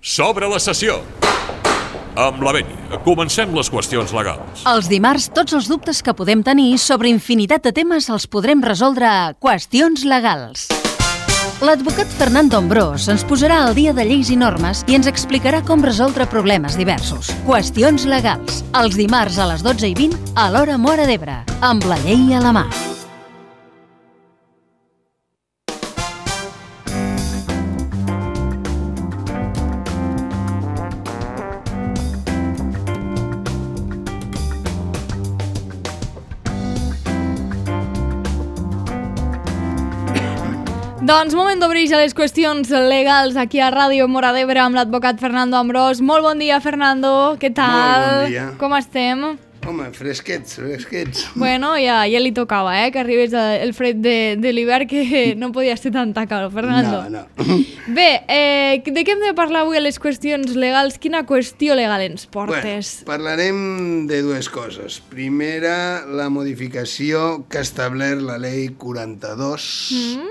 S'obre la sessió. Amb la Benya, comencem les qüestions legals. Els dimarts, tots els dubtes que podem tenir sobre infinitat de temes els podrem resoldre a Qüestions Legals. L'advocat Fernando Ambrós ens posarà al dia de lleis i normes i ens explicarà com resoldre problemes diversos. Qüestions Legals, els dimarts a les 12:20 a l'hora Móra d'Ebre, amb la llei a la mà. Doncs moment d'obrir ja les qüestions legals aquí a Ràdio Móra d'Ebre amb l'advocat Fernando Ambrós. Molt bon dia, Fernando. Què tal? Molt bon dia. Com estem? Home, fresquets. Bueno, ja li tocava, que arribés el fred de l'hivern, que no podia ser tanta calor, Fernando. No. Bé, de què hem de parlar avui a les qüestions legals? Quina qüestió legal ens portes? Bueno, parlarem de dues coses. Primera, la modificació que ha establert la llei 42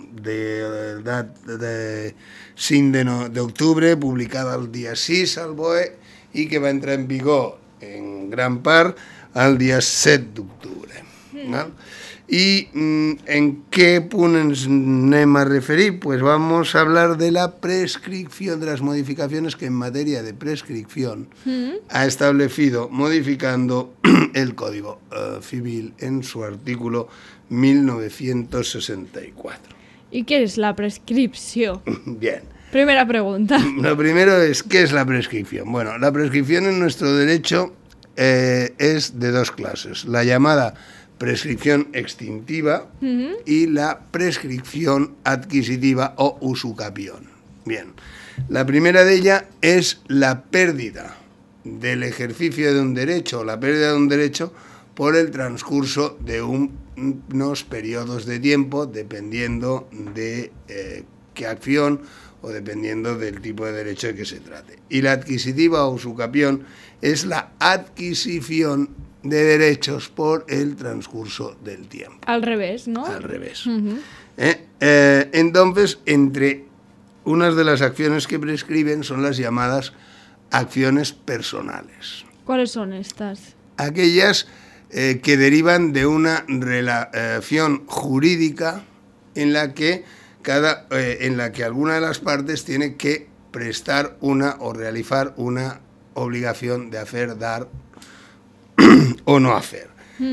de 5 d'octubre, publicada el dia 6 al BOE i que va entrar en vigor en gran part el dia 7 d'octubre. ¿Y en qué punt ens anem a referir? Pues vamos a hablar de la prescripción, de las modificaciones que en materia de prescripción ha establecido, modificando el Código Civil en su artículo 1964. ¿Y qué es la prescripción? Bien. Primera pregunta. Lo primero es, ¿qué es la prescripción? Bueno, la prescripción en nuestro derecho es de dos clases. La llamada prescripción extintiva y la prescripción adquisitiva o usucapión. Bien, la primera de ellas es la pérdida del ejercicio de un derecho o la pérdida de un derecho por el transcurso de unos periodos de tiempo, dependiendo de qué acción o dependiendo del tipo de derecho de que se trate. Y la adquisitiva o usucapión es la adquisición de derechos por el transcurso del tiempo. Al revés, ¿no? Al revés. Entonces, entre unas de las acciones que prescriben son las llamadas acciones personales. ¿Cuáles son estas? Aquellas que derivan de una relación jurídica en la que alguna de las partes tiene que prestar una o realizar una obligación de hacer, dar o no hacer.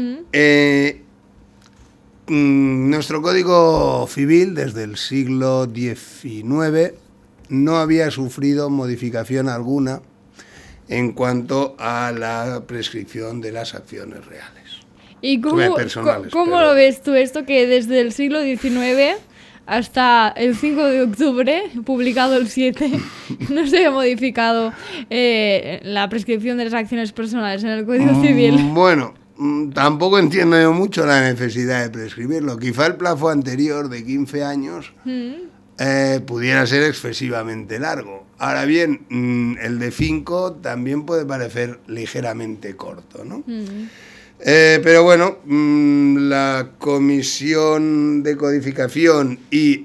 Nuestro Código Civil, desde el siglo XIX, no había sufrido modificación alguna en cuanto a la prescripción de las acciones reales. ¿Y cómo lo ves tú esto, que desde el siglo XIX hasta el 5 de octubre, publicado el 7, no se ha modificado la prescripción de las acciones personales en el Código Civil? Bueno, tampoco entiendo yo mucho la necesidad de prescribirlo. Quizá el plazo anterior de 15 años pudiera ser excesivamente largo. Ahora bien, el de 5 también puede parecer ligeramente corto, ¿no? Pero bueno, la Comisión de Codificación y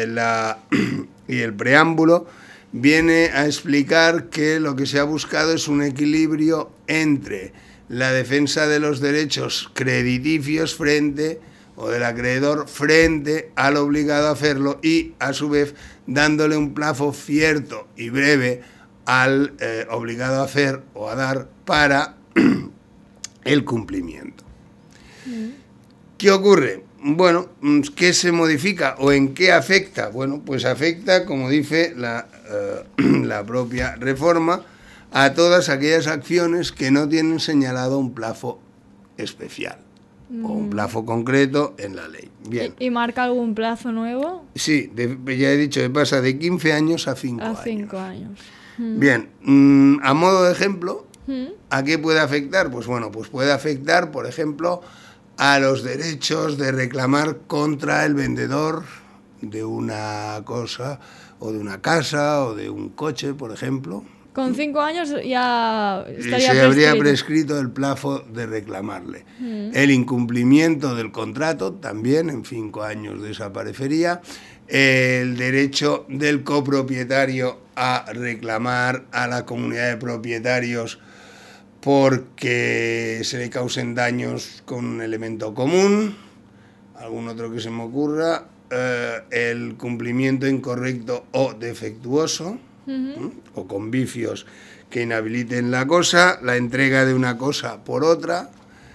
el preámbulo viene a explicar que lo que se ha buscado es un equilibrio entre la defensa de los derechos crediticios o del acreedor frente al obligado a hacerlo y, a su vez, dándole un plazo cierto y breve al obligado a hacer o a dar para el cumplimiento. ¿Qué ocurre? Bueno, ¿qué se modifica o en qué afecta? Bueno, pues afecta, como dice la propia reforma, a todas aquellas acciones que no tienen señalado un plazo especial o un plazo concreto en la ley. Bien. ¿Y marca algún plazo nuevo? Sí, ya he dicho que pasa de 15 años a 5 años. A 5 años. Bien, a modo de ejemplo, ¿a qué puede afectar? Pues bueno, pues puede afectar, por ejemplo, a los derechos de reclamar contra el vendedor de una cosa o de una casa o de un coche, por ejemplo. Con 5 años ya estaría se habría prescrito el plazo de reclamarle. El incumplimiento del contrato también en 5 años desaparecería. El derecho del copropietario a reclamar a la comunidad de propietarios porque se le causen daños con un elemento común, algún otro que se me ocurra, el cumplimiento incorrecto o defectuoso, o con vicios que inhabiliten la cosa, la entrega de una cosa por otra,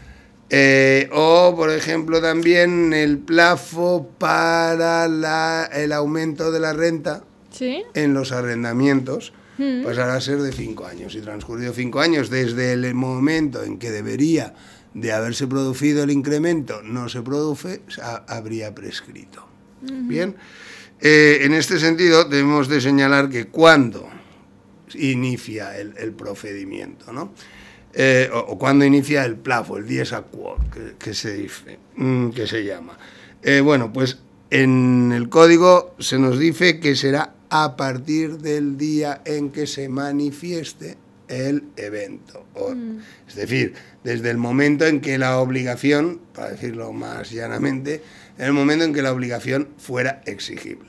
o por ejemplo también el plazo para el aumento de la renta, ¿sí?, en los arrendamientos. Pasará a ser de 5 años. Y transcurrido 5 años desde el momento en que debería de haberse producido el incremento, no se produce, habría prescrito. Bien, en este sentido debemos de señalar que cuando inicia el procedimiento, ¿no? O cuando inicia el plazo, el dies a quo, que se dice, que se llama. Bueno, pues en el código se nos dice que será a partir del día en que se manifieste el evento. Es decir, desde el momento en que la obligación, para decirlo más llanamente, en el momento en que la obligación fuera exigible.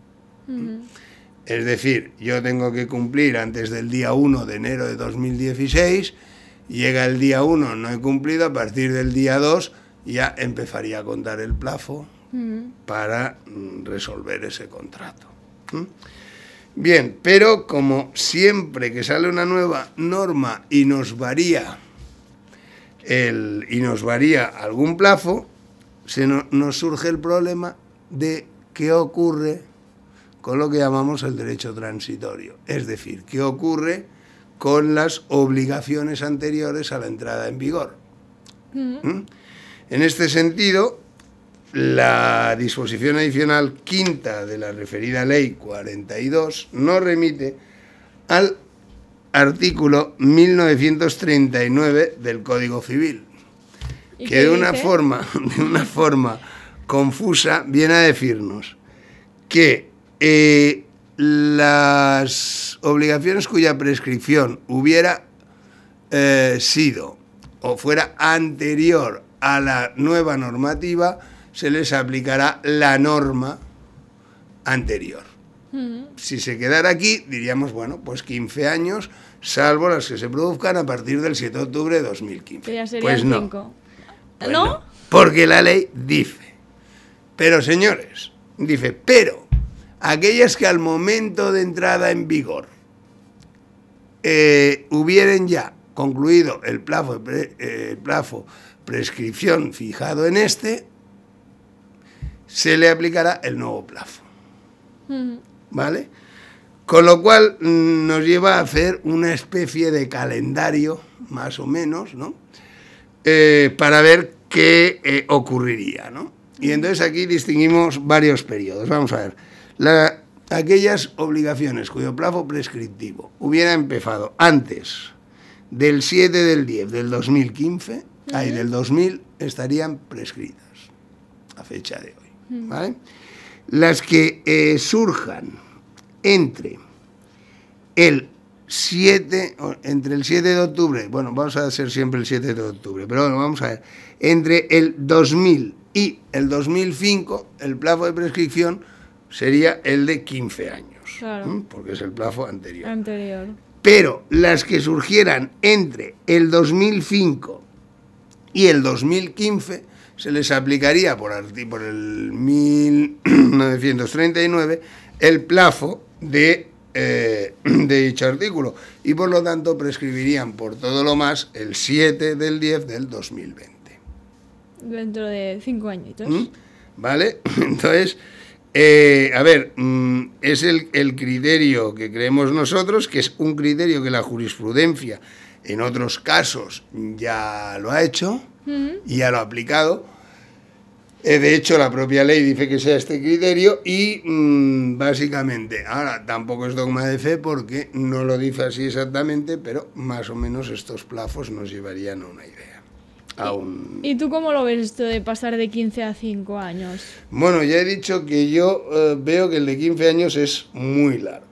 Es decir, yo tengo que cumplir antes del día 1 de enero de 2016, llega el día 1, no he cumplido, a partir del día 2 ya empezaría a contar el plazo para resolver ese contrato. Bien, pero como siempre que sale una nueva norma y nos varía algún plazo, nos surge el problema de qué ocurre con lo que llamamos el derecho transitorio, es decir, qué ocurre con las obligaciones anteriores a la entrada en vigor. En este sentido, la disposición adicional quinta de la referida ley 42 nos remite al artículo 1939 del Código Civil, que de una forma confusa viene a decirnos que las obligaciones cuya prescripción hubiera sido o fuera anterior a la nueva normativa, se les aplicará la norma anterior. Si se quedara aquí, diríamos, bueno, pues 15 años, salvo las que se produzcan a partir del 7 de octubre de 2015. Ya serían pues no. 5. Pues ¿No? No, porque la ley dice, pero señores, dice, pero aquellas que al momento de entrada en vigor hubieran ya concluido el plazo prescripción fijado en este, se le aplicará el nuevo plazo. ¿Vale? Con lo cual nos lleva a hacer una especie de calendario, más o menos, ¿no? Para ver qué ocurriría, ¿no? Y entonces aquí distinguimos varios periodos. Vamos a ver. Aquellas obligaciones cuyo plazo prescriptivo hubiera empezado antes del 7 del 10 del 2015, del 2000, estarían prescritas a fecha de hoy. ¿Vale? Las que surjan entre el 7 de octubre, bueno, vamos a hacer siempre el 7 de octubre, pero bueno, vamos a ver, entre el 2000 y el 2005, el plazo de prescripción sería el de 15 años, claro, porque es el plazo anterior. Pero las que surgieran entre el 2005 y el 2015 se les aplicaría por el 1939 el plazo de dicho artículo y por lo tanto prescribirían por todo lo más el 7 del 10 del 2020. Dentro de 5 añitos. ¿Vale? Entonces, a ver, es el criterio que creemos nosotros, que es un criterio que la jurisprudencia en otros casos ya lo ha hecho y ya lo ha aplicado. De hecho, la propia ley dice que sea este criterio y básicamente, ahora tampoco es dogma de fe porque no lo dice así exactamente, pero más o menos estos plazos nos llevarían a una idea. ¿Y tú cómo lo ves esto de pasar de 15 a 5 años? Bueno, ya he dicho que yo veo que el de 15 años es muy largo.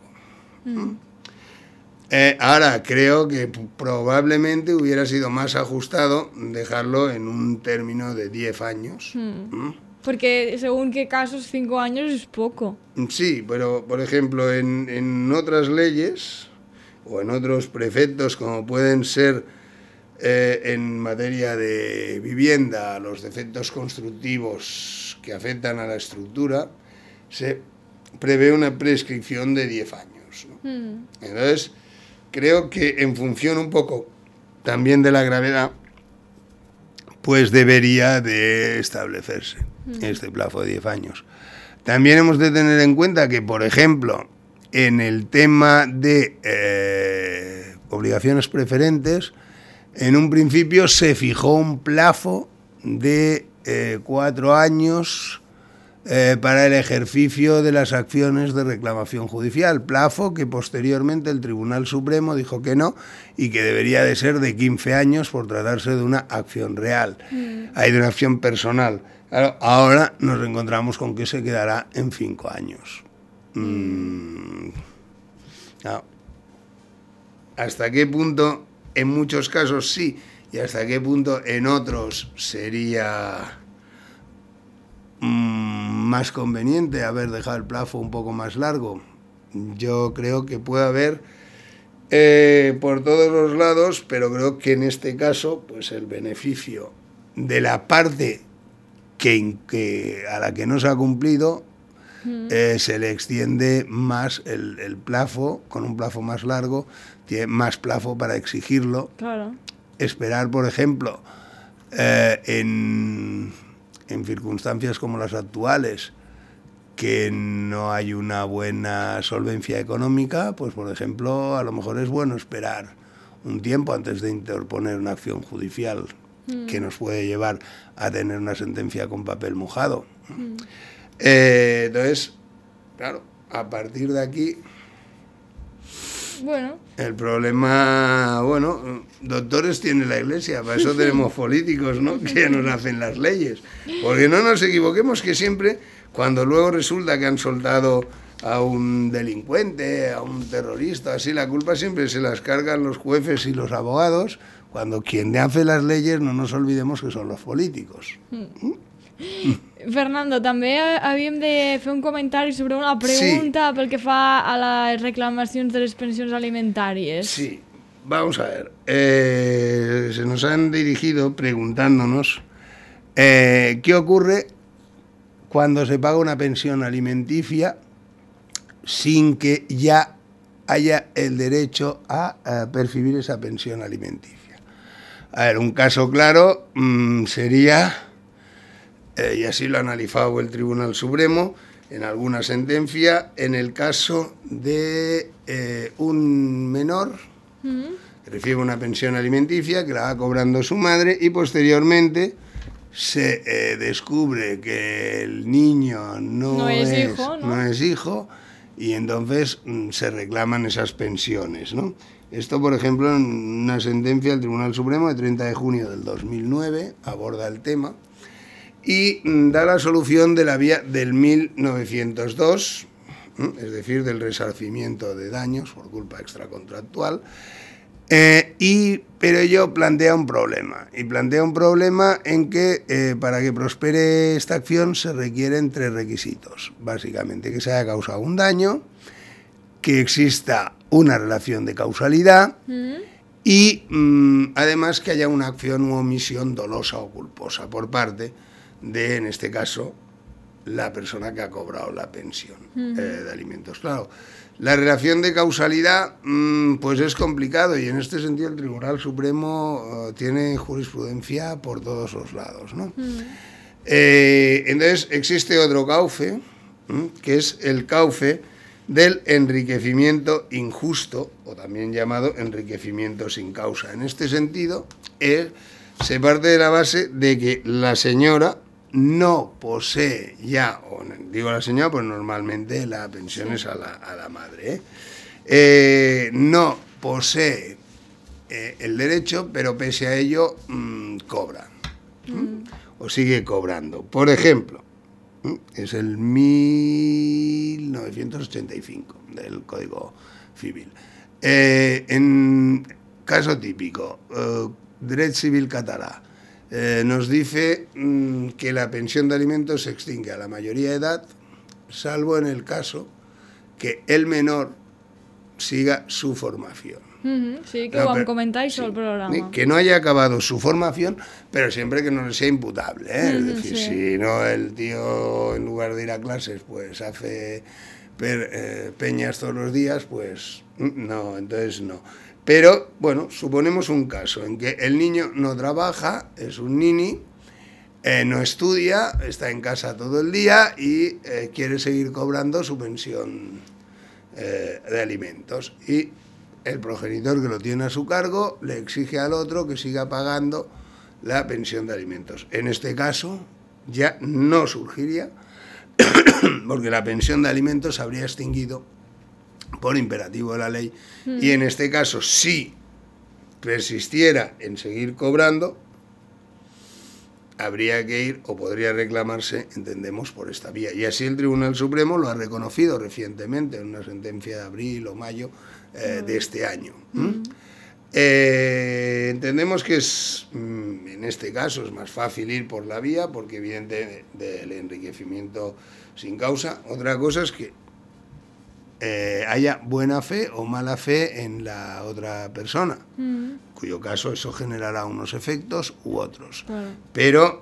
Ahora, creo que probablemente hubiera sido más ajustado dejarlo en un término de 10 años. Porque según qué casos 5 años es poco. Sí, pero por ejemplo en otras leyes o en otros preceptos como pueden ser en materia de vivienda, los defectos constructivos que afectan a la estructura, se prevé una prescripción de 10 años, ¿no? Entonces, creo que en función un poco también de la gravedad, pues debería de establecerse este plazo de 10 años. También hemos de tener en cuenta que, por ejemplo, en el tema de obligaciones preferentes, en un principio se fijó un plazo de 4 años para el ejercicio de las acciones de reclamación judicial, plazo que posteriormente el Tribunal Supremo dijo que no y que debería de ser de 15 años por tratarse de una acción real, hay de una acción personal. Claro, ahora nos encontramos con que se quedará en 5 años. Claro. ¿Hasta qué punto? En muchos casos sí, y hasta qué punto en otros sería más conveniente haber dejado el plazo un poco más largo. Yo creo que puede haber por todos los lados, pero creo que en este caso pues el beneficio de la parte que a la que no se ha cumplido se le extiende más el plazo, con un plazo más largo, tiene más plazo para exigirlo. Claro. Esperar, por ejemplo, en circunstancias como las actuales, que no hay una buena solvencia económica, pues por ejemplo, a lo mejor es bueno esperar un tiempo antes de interponer una acción judicial que nos puede llevar a tener una sentencia con papel mojado. Entonces, claro, a partir de aquí, bueno, el problema, bueno, doctores tiene la Iglesia, para eso tenemos políticos, ¿no?, que nos hacen las leyes. Porque no nos equivoquemos que siempre, cuando luego resulta que han soltado a un delincuente, a un terrorista, así, la culpa siempre se las cargan los jueces y los abogados, cuando quien hace las leyes no nos olvidemos que son los políticos. Fernando, també havíem de fer un comentari sobre una pregunta pel que fa a les reclamacions de les pensions alimentàries. Sí, vamos a ver. Se nos han dirigido preguntándonos qué ocurre cuando se paga una pensión alimenticia sin que ya haya el derecho a percibir esa pensión alimenticia. A ver, un caso claro sería, y así lo ha analizado el Tribunal Supremo en alguna sentencia, en el caso de un menor que recibe una pensión alimenticia que la va cobrando su madre y posteriormente se descubre que el niño no es hijo y entonces se reclaman esas pensiones, ¿no? Esto, por ejemplo, en una sentencia del Tribunal Supremo de 30 de junio del 2009 aborda el tema y da la solución de la vía del 1902, es decir, del resarcimiento de daños por culpa extracontractual, pero ello plantea un problema, en que para que prospere esta acción se requieren 3 requisitos, básicamente: que se haya causado un daño, que exista una relación de causalidad y además que haya una acción u omisión dolosa o culposa por parte de, en este caso, la persona que ha cobrado la pensión de alimentos. Claro, la relación de causalidad pues es complicado y en este sentido el Tribunal Supremo tiene jurisprudencia por todos los lados, ¿no? Entonces existe otro cauce, que es el cauce del enriquecimiento injusto, o también llamado enriquecimiento sin causa. En este sentido, se parte de la base de que la señora no posee ya, o digo la señora, pues normalmente la pensión es a la madre, no posee el derecho, pero pese a ello cobra, o sigue cobrando. Por ejemplo, es el 1985 del Código Civil. En caso típico, Dret Civil català, nos dice que la pensión de alimentos se extingue a la mayoría de edad, salvo en el caso que el menor siga su formación. Sí, que ho vam comentar això al programa. Que no haya acabado su formación, pero siempre que no le sea imputable, ¿eh? Es decir, si no el tío en lugar de ir a clases pues hace peñas todos los días, pues no, entonces no. Pero bueno, suponemos un caso en que el niño no trabaja, es un nini, no estudia, está en casa todo el día y quiere seguir cobrando su pensión de alimentos, y el progenitor que lo tiene a su cargo le exige al otro que siga pagando la pensión de alimentos. En este caso ya no surgiría porque la pensión de alimentos se habría extinguido por imperativo de la ley, y en este caso, si persistiera en seguir cobrando, habría que ir, o podría reclamarse, entendemos, por esta vía. Y así el Tribunal Supremo lo ha reconocido recientemente en una sentencia de abril o mayo de este año. Entendemos que en este caso es más fácil ir por la vía, porque evidentemente del enriquecimiento sin causa. Otra cosa es que haya buena fe o mala fe en la otra persona, cuyo caso eso generará unos efectos u otros. Claro. Pero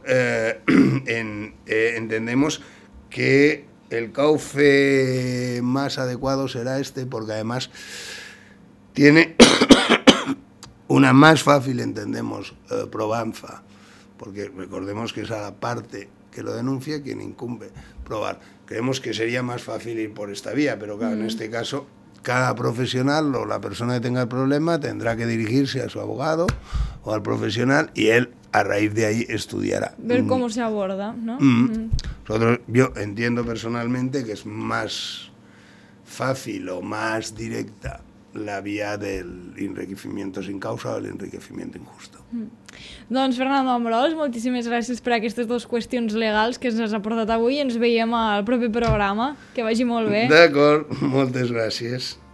entendemos que el cauce más adecuado será este, porque además tiene una más fácil, entendemos, probanza, porque recordemos que es a la parte que lo denuncia quien incumbe probar. Creemos que sería más fácil ir por esta vía, pero claro, en este caso cada profesional o la persona que tenga el problema tendrá que dirigirse a su abogado o al profesional, y él a raíz de ahí estudiará. Ver cómo se aborda, ¿no? Yo entiendo personalmente que es más fácil o más directa la via del enriquecimiento sin causa o l'enriquecimiento injusto. Doncs Fernando Ambrós, moltíssimes gràcies per aquestes dues qüestions legals que ens has aportat avui, i ens veiem al proper programa. Que vagi molt bé. D'acord, moltes gràcies.